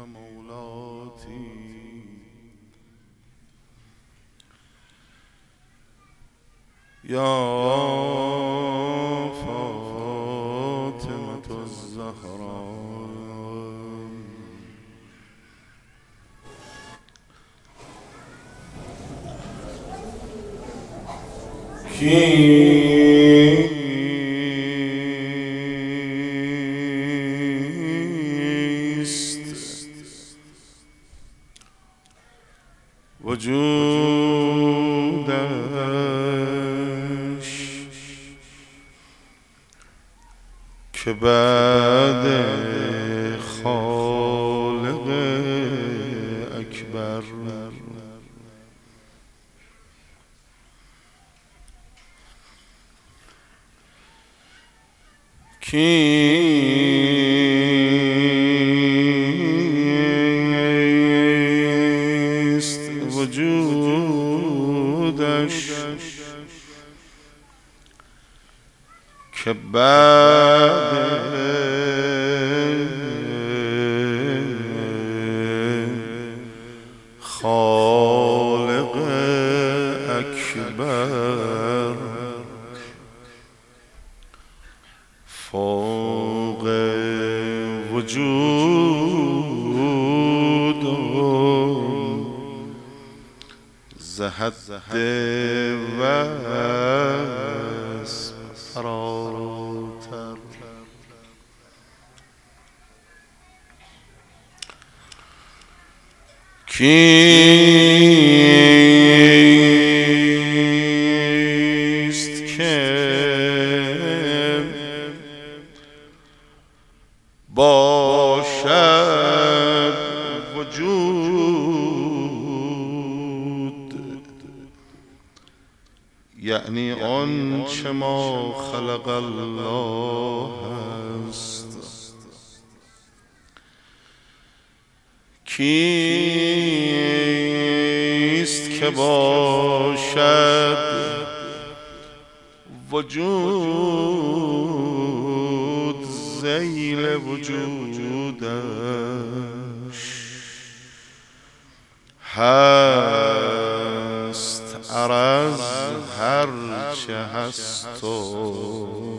ومولاتي يا فاطمة الزهراء کیست وجودش که بعد خالق اکبر کیست وجودش که بعد خالق اکبر فوق وجود زهد وصف فراتر کیست که باشد وجود یعنی آنچه ما خلق الله است کیست که باشد وجود ذیل وجودش هست عرض هرچه هست و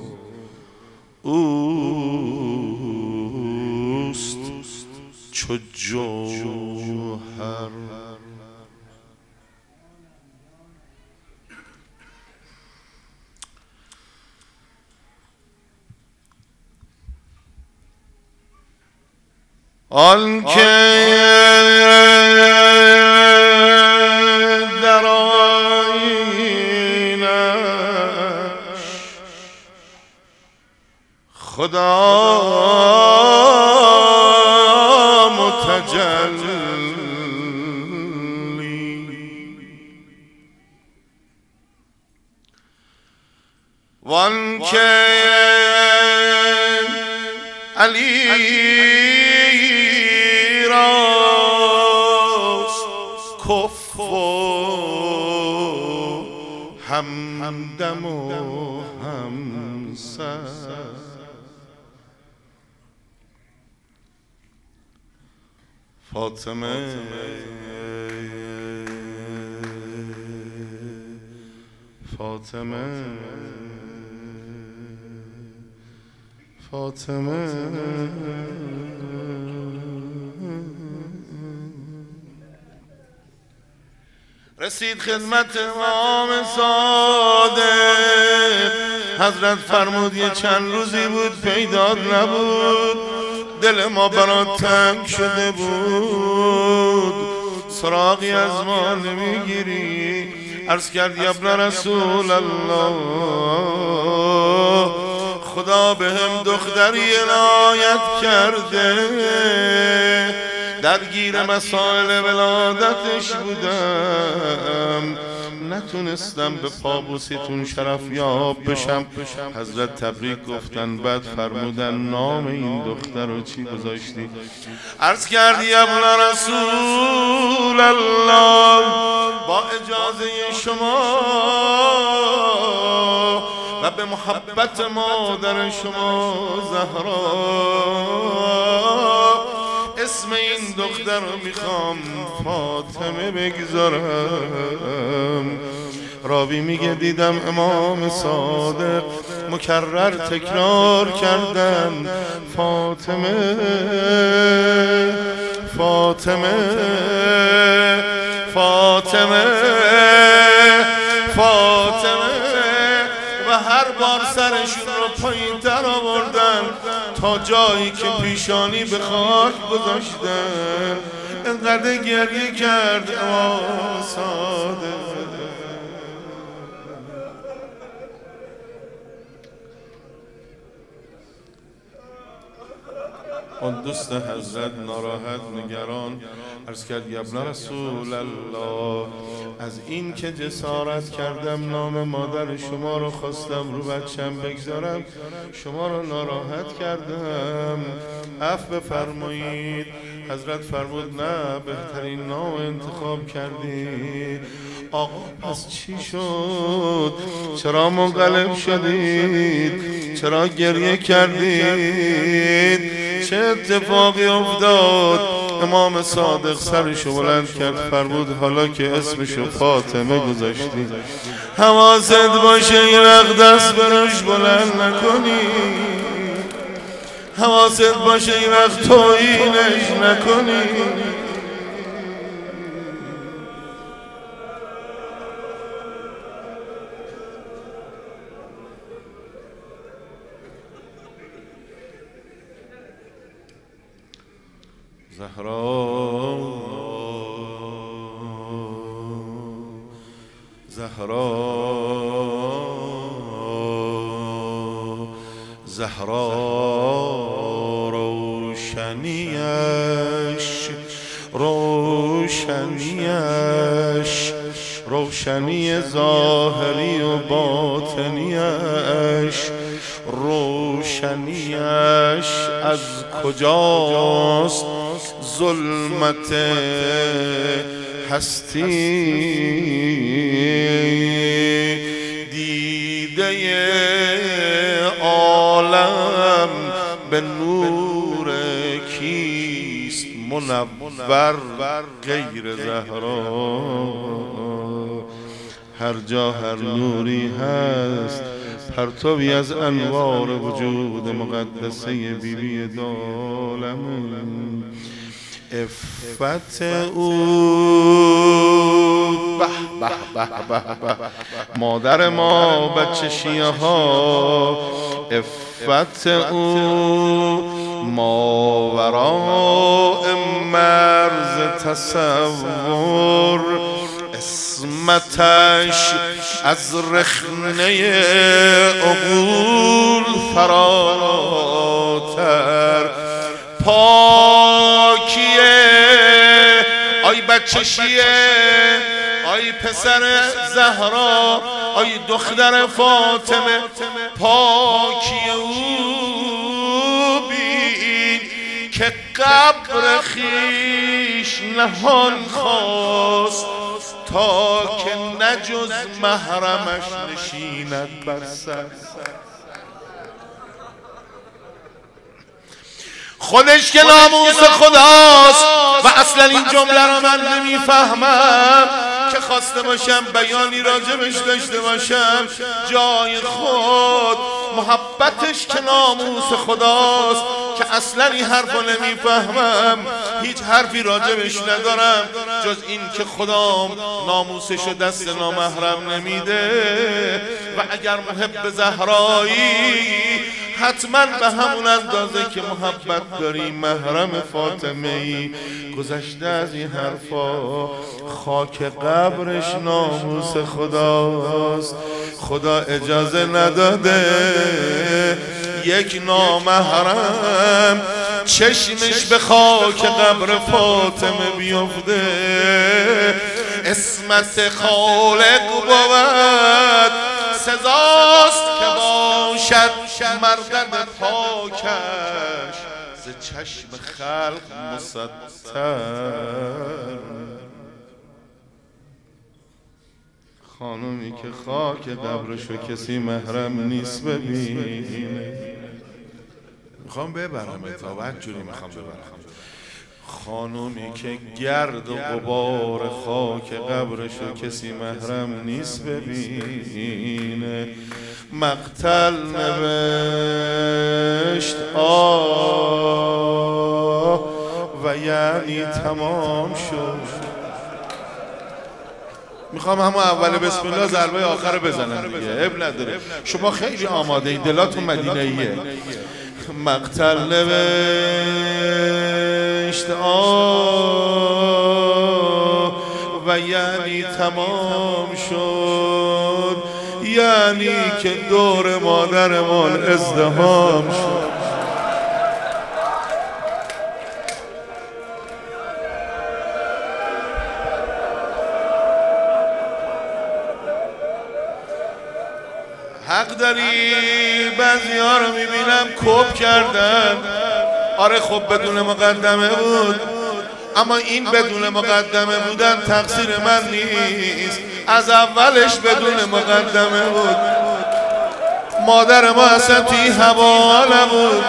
اوست چو جوهر آنکه در آیینش خدا متجلی وانکه علی کف و همدم و همسر فاطمه فاطمه فاطمه رسید خدمت امام صادق حضرت فرمود یه چند روزی بود پیدات نبود دل ما برات تنگ شده بود سراغی از ما نمیگیری عرض کردی ابن رسول الله خدا به هم دختری عنایت کرده درگیر مسائل ولادتش بودم نتونستم به پابوسیتون شرف یاب بشم حضرت تبریک گفتن بعد فرمودن نام این دختر رو چی گذاشتی عرض کردی ابن رسول الله با اجازه شما و به محبت مادر شما زهرا اسم این دختر رو میخوام فاطمه بگذارم. راوی میگه دیدم امام صادق مکرر تکرار کردن فاطمه فاطمه فاطمه فاطمه و هر بار سرشون رو پایین تر آوردن تا جایی که پیشانی به خاک گذاشتن. انقدر گریه کرد امام صادق. اون دوست حضرت ناراحت نگران عرض کرد یا ابن رسول الله، از این که جسارت کردم نام مادر شما رو خواستم رو بچم بگذارم، شما رو ناراحت کردم، عفو بفرمایید. حضرت فرمود نه، بهترین نام انتخاب کردی. آقا پس چی شد؟ چرا منقلب شدید؟ چرا گریه کردید؟ چه اتفاقی افتاد؟ امام صادق سرشو بلند کرد فرمود حالا که اسمشو فاطمه گذاشتی حواست باشه یه وقت دست براش بلند نکنی، حواست باشه یه وقت توهینش نکنی. زهرا زهرا زهرا روشنیش روشنیش روشنی ظاهری و باطنیش روشنیش از کجاست؟ ظلمت هستی دیده عالم به نور کیست منور غیر زهرا؟ هر جا هر نوری هست پرتوی از انوار وجود مقدسه بیبی دالم. عفت او به به به به به مادر ما بچه شیعه ها، عفت او ماوراء مرز تصور، عصمتش از رخنه عقول فراتر، پاکیه آی بچه شیعه، آی پسر زهرا، آی دختر فاطمه، پاکی او بین که قبر خیش نهان خواست تا که نجز محرمش نشیند بر سر. خودش که ناموس خداست و اصلا این جمله رو من نمیفهمم که خواسته باشم بیانی راجبش داشته باشم. جای خود محبتش که ناموس خداست که اصلا این حرف رو نمیفهمم، هیچ حرفی راجبش ندارم جز این که خدا ناموسش رو دست نامحرم نمیده. و اگر محب زهرایی حتما به همون اندازه که محبت داری محرم فاطمه ای، گذشته از این حرفا. خاک قبرش ناموس خداست، خدا اجازه نداده یک نامحرم چشمش به خاک قبر فاطمه بیفته. عصمت خالق بود سزاست که باشد مردم پاکش ز چشم خلق مستر. خانومی که خاک قبرشو کسی محرم نیست ببینه. میخوام ببرم تا بعد جوری میخوام ببرم. خانومی که گرد و غبار خاک قبرشو کسی محرم نیست ببینه. مقتل نوشت و یعنی تمام شد. میخوام همون اول بسم الله ضربه آخر بزنم دیگه، اب نداره. شما خیلی آماده این، دلاتون مدینه ایه. مقتل نوشت و یعنی تمام شد، یعنی که دور مادرمان ازدحام شد. حق داری، بعضی ها رو میبینم کپ کردن. آره خب بدون مقدمه بود، اما این بدون مقدمه بودن تقصیر من نیست، از اولش بدون مقدمه بود. مادر ما اصلا توی هوا نبود،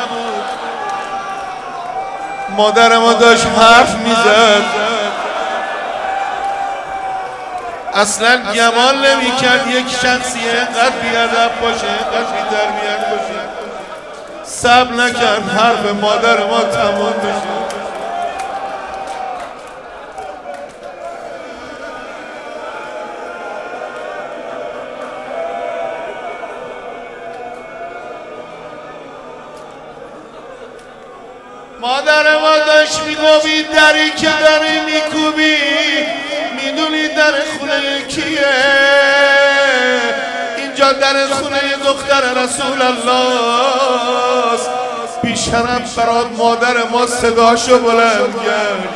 مادر ما داشت حرف میزد، اصلا گمان نمی کرد یک شخصی اینقدر بیادب باشه، اینقدر بی‌تربیت باشه. صبر نکرد حرف مادر ما تمام بشه. مادر ما داشت میگوی دری که داری میکوبی میدونی در خونه کیه؟ اینجا در خونه دختر رسول الله است. بیشرف برات مادر ما صداشو بلند کرد.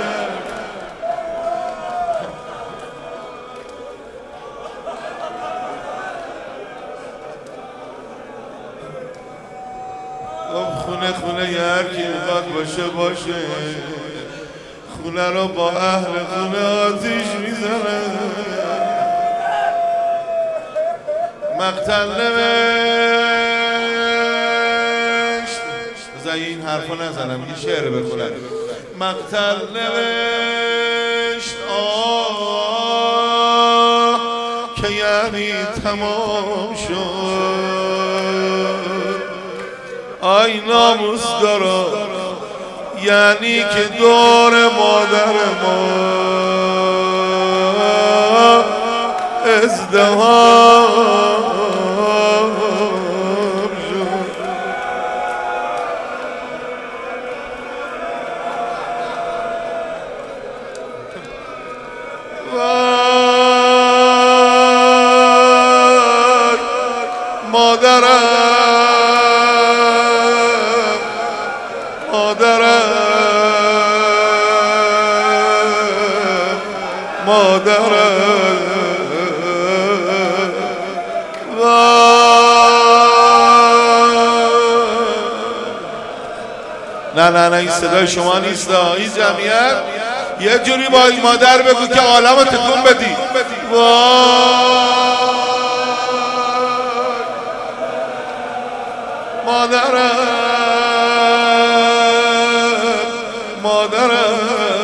خونه خونه هر کی میخواد باشه، خونه رو با اهل خونه آتیش میزنه. مقتل نوشت، بذار این حرفا نزنم، یه شعر بخونم. مقتل نوشت که یعنی تمام شد. آی ناموس دارا، یعنی که دور مادر ما ازدحام شد. وای مادرم، مادرم، نه این صدای شما نیست. این جمعیت یه جوری با این مادر بگو که عالمو تکون بدی. مادرم، مادرم،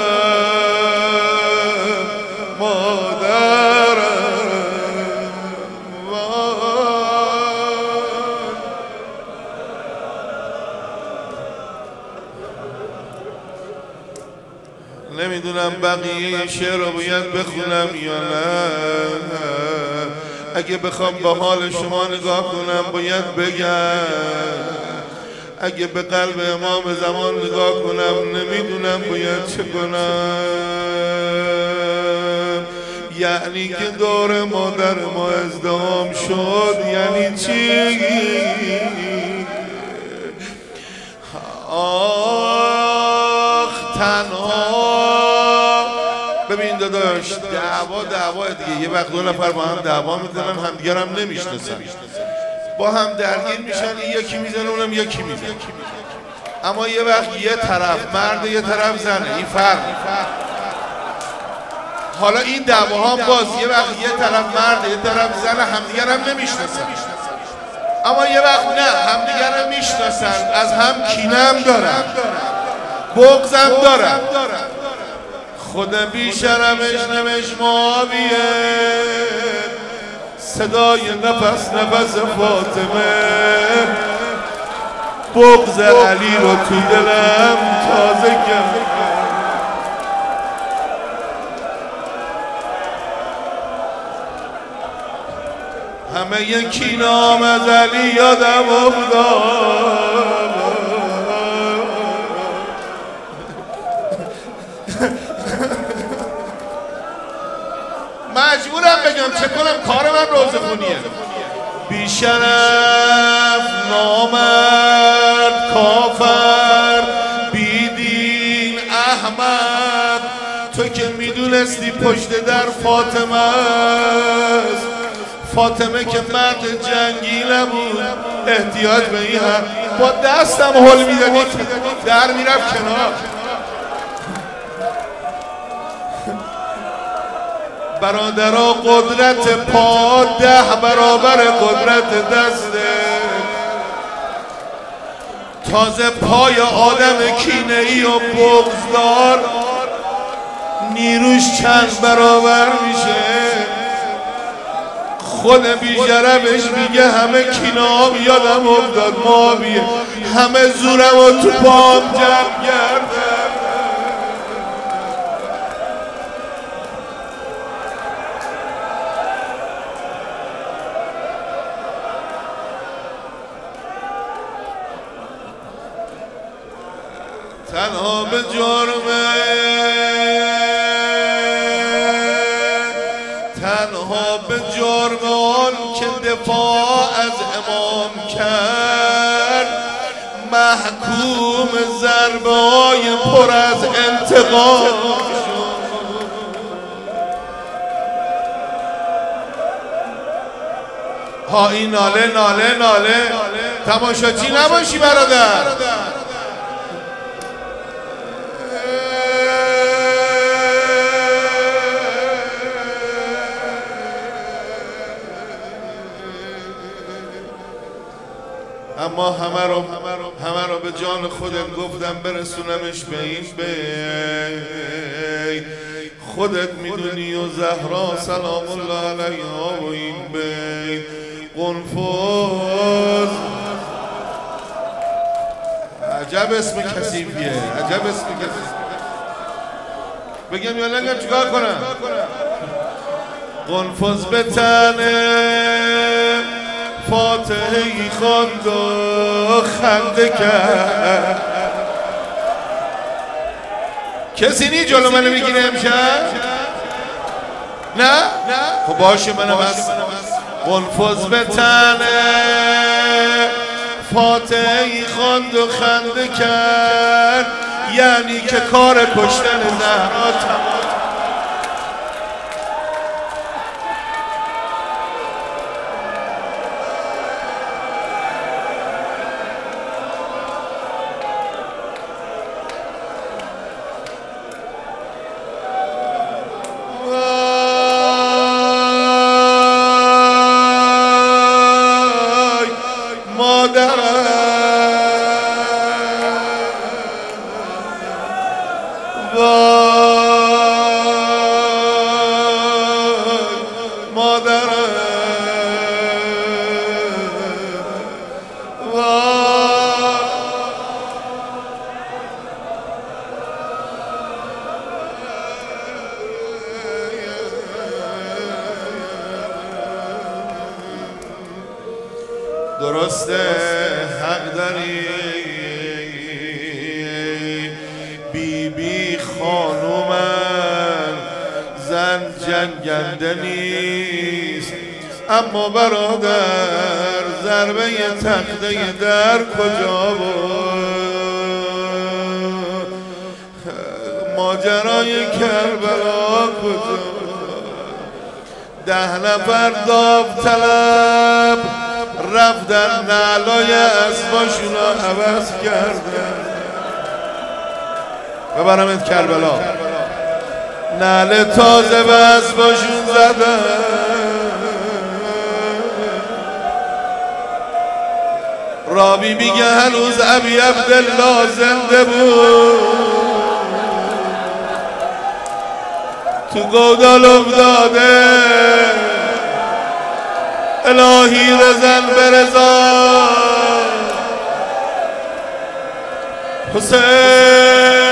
نمیدونم بقیه شعر رو باید بخونم یا نه. اگه بخوام به حال شما نگاه کنم باید بگم، اگه به قلب امام زمان نگاه کنم نمیدونم باید چه کنم. یعنی که دور مادر ما ازدحام شد، یعنی چی؟ آخ تنها. ببین داداش، دعوا دیگه، یه وقت دو نفر با هم دعوا میکنن، همدیگر هم نمیشناسن، با هم درگیر میشن، یکی میزنه اونم یکی میزنه. اما یه وقت یه طرف مرد یه طرف زنه، این فرق. حالا این دعواها باز یه وقت یه طرف مرد یه طرف زنه، همدیگر هم نمیشناسن. اما یه وقت نه، همدیگر هم میشناسن، از هم کینه هم دارن. بغضم دارم خود بیشرمش نمش معاویه صدای نفس فاطمه بغض علی رو تو دلم تازه کرد همه یکی نام از علی یادم افتاد مجبورم بگم چه کنم کار من روزخونیه بیشرف نامرد کافر بیدین احمد تو که میدونستی پشت در فاطمه است فاطمه که مرد جنگی نبود احتیاج به این هم با دستم هل میدادی در میرفت کنار برادرها قدرت پا 10 برابر قدرت دسته تازه پای آدم کینه‌ای و بغضدار نیروش چند برابر میشه خود بیشرفش میگه همه کینه‌ام یادم افتاد معاویه همه زورم و تو پام جمع کردم تنها به جرمه تنها به جرم آن که دفاع از امام کرد محکوم ضربه های پر از انتقام ها این ناله تماشاچی نباشی برادر اما همه رو به جان خودم گفتم برسونمش به این بید خودت میدونی و زهرا سلام الله علیها و این بید قنفذ عجب اسم کثیفیه عجب اسم کثیف بگم یا نگم چیکار کنم قنفذ به تنه فاتحه‌ای خواند و خنده کرد کسی نی جلو منو میگیره امشب؟ نه؟ خب باشه منم از قنفذ به تنه فاتحه‌ای خواند و خنده کرد یعنی که کار کشتن زهرا تمام درسته حق داری بی خانومن زن جنگنده نیست اما برادر ضربه تخته در کجا بود ماجرای کربلا کجا 10 نفر داوطلب رفتن نعلای اسباشون رو عوض کردن ببرمت کربلا نعل تازه به اسباشون زدن راوی میگه هنوز ابی عبدالله زنده بود، تو گودال افتاده الهی رزن برزا حسین.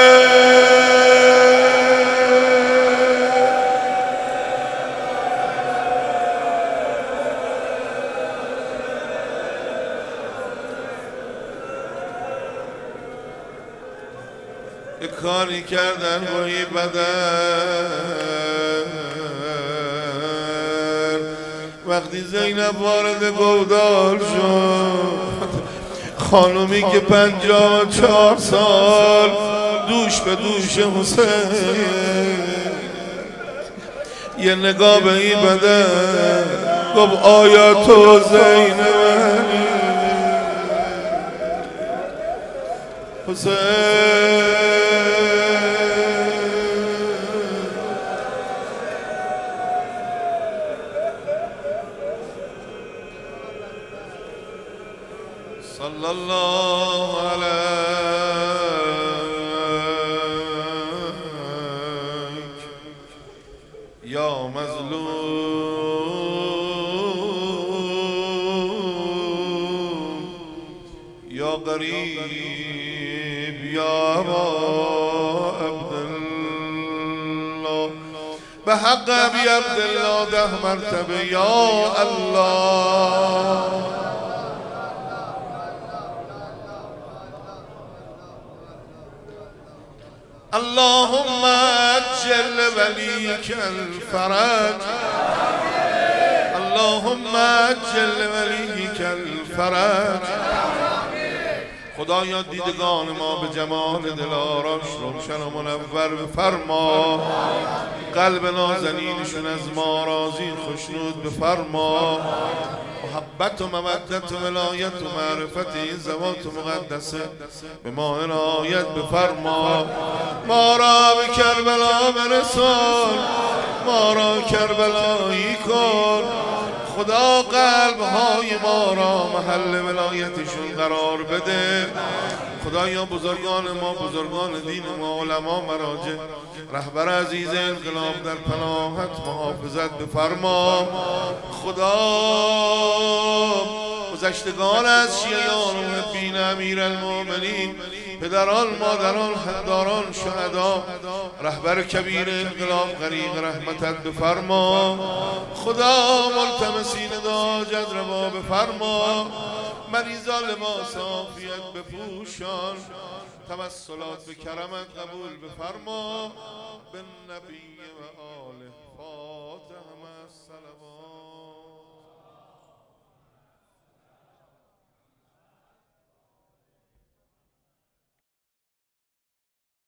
یه کاری کردن گویی بدن، وقتی زینب وارد گودال شد، خانومی که 54 سال دوش به دوش حسین، یه نگاه به این بدن گفت آیا تو زینب حسین؟ صلی الله علیک یا مظلوم یا قریب یا عبدالله، به حق ابی عبدالله 10 مرتبه یا الله. اللهم اجل وليك الفرج، اللهم اجل وليك الفرج. خدایا دیدگان ما به جمال دلاراش روشن و منور بفرما، قلب نازنینشون از ما راضی خوشنود بفرما، محبت و مودت و ولایت و معرفت این ذوات مقدسه به ما عنایت بفرما. ما را به کربلا برسان، ما را کربلایی کن. خدا قلب‌های ما را محل ولایتشون قرار بده. خدایا بزرگان ما، بزرگان دین ما، علما، مراجع، رهبر عزیز انقلاب در پناهت محافظت بفرما. خدا گذشتگان از شیعیان و محبین امیرالمومنین، پدران، مادران، خداران، شهدا، رهبر کبیر انقلاب غریق رحمتت بفرما. خدا ملتمسین حاجت روا بفرما. مریضان لباس عافیت بپوشان، توسلات به کرمت قبول بفرما. به نبی و آله